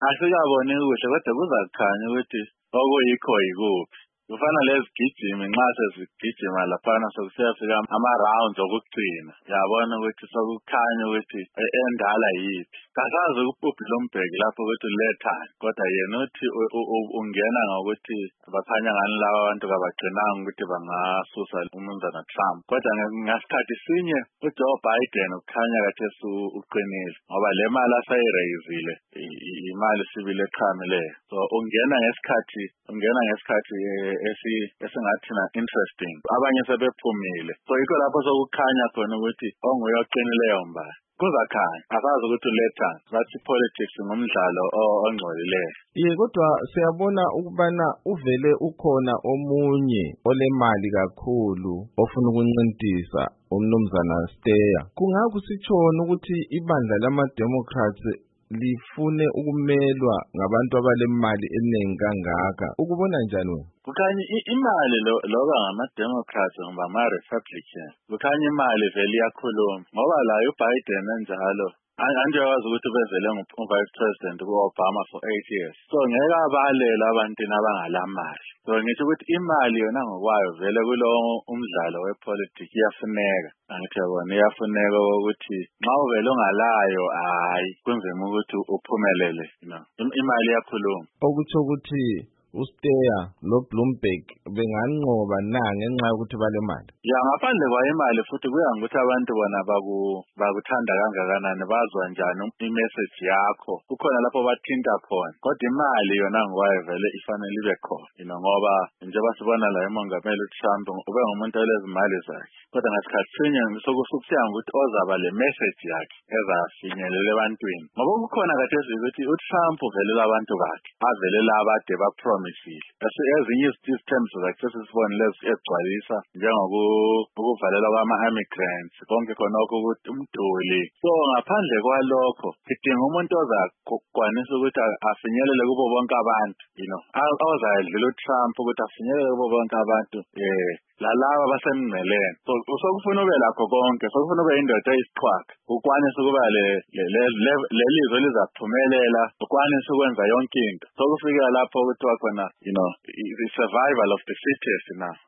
asikaboni kuhle kodwa kuzakukhanya ukuthi okuyikho yikuphi. Kufana lezigijimi nxa sezigijima laphana sokusiyafika ama-rounds okugcina. Yabona ukuthi sokukhanya ukuthi endala yiphi. Kasazi uBloomberg lapho ukuthi ulethani. Kodwa yena uthi ungena ngokuthi bakhanya ngani laba abantu kabagcinanga ukuthi bangasusa uMnumzana Trump. Kodwa ngasikhathi sinye uJoe Biden ukhanya kathesi uqinile. Ngoba le mali asayireyizile imali sibile eqhamileyo. So ungena ngesikhathi esingathi na interesting. Abanye sebephumile. So yikho lapho sokukhanya khona ukuthi onguye oqinileyo mbala. Kuzakhanya asazi ukuthi ulethani. Bathi politics ngumdlalo ongcolileyo. Kodwa siyabona ukubana uvele ukhona omunye olemali kakhulu ofuna ukuncintisa uMnumzana Steyer. Kungakusitshona ukuthi ibandla lama-Democrats lifune ukumelwa ngabantu abalemali eningi kangaka. Ukubona njani wena? Kukhanya imali loba ngama-Democrats ngoba ama-Republican. Kukhanya imali vele iyakhuluma. Ngoba layo uBiden enjalo. Anjekwazi ukuthi bezele ngu-Vice President ku-Obama for 8 years. So ngeke abalela abantwini abangalamali. So ngisho ukuthi imali yona ngokwayo vele kulowo umdlalo wepolitiki iyafuneka. Angithi yabona iyafuneka ukuthi nxa uvele ongalayo kunzima ukuthi uphumelele. Imali iyakhuluma. Okuthi ukuthi uSteyer noBloomberg benganqoba ngenxa yokuthi balemali. Ngaphandle kwayo imali futhi kuya ngokuthi abantu bona bakuthanda kangakanani, bazwa njani imessage yakho. Kukhona lapho bathinta khona. Kodwa imali yona ngokwayo vele ifanele ibe khona. Ngoba njengoba sibona la uMongameli Trump ube ngumuntu olezimali zakhe. Kodwa ngasikhathi sinye sokusiya ngokuthi ozaba le message yakhe ezafinyelela ebantwini. Ngoba kukhona kathesi ukuthi uTrump uvelela abantu bakhe. Avelela abade bapromisile. Ezinye izithembiso zakhe sesibone lezi egcwalisa ukuvalela kwama-immigrants. Konke khonokho ukuthi umduli. So ngaphandle kwalokho sidinga umuntu ozakwanisa ukuthi afinyelele kubo bonke abantu. Ozayedlula uTrump ukuthi afinyelele kubo bonke abantu. Lalaba basemngceleni. So usokufuna ube lakho konke, sokufuna ube indoda eyisiqhwaga. Ukwanisa ukuba lelizwe lizaphumelela, ukwanisa ukwenza yonke into. Sokufika lapho ukuthi wakhona, the survival of the fittest now.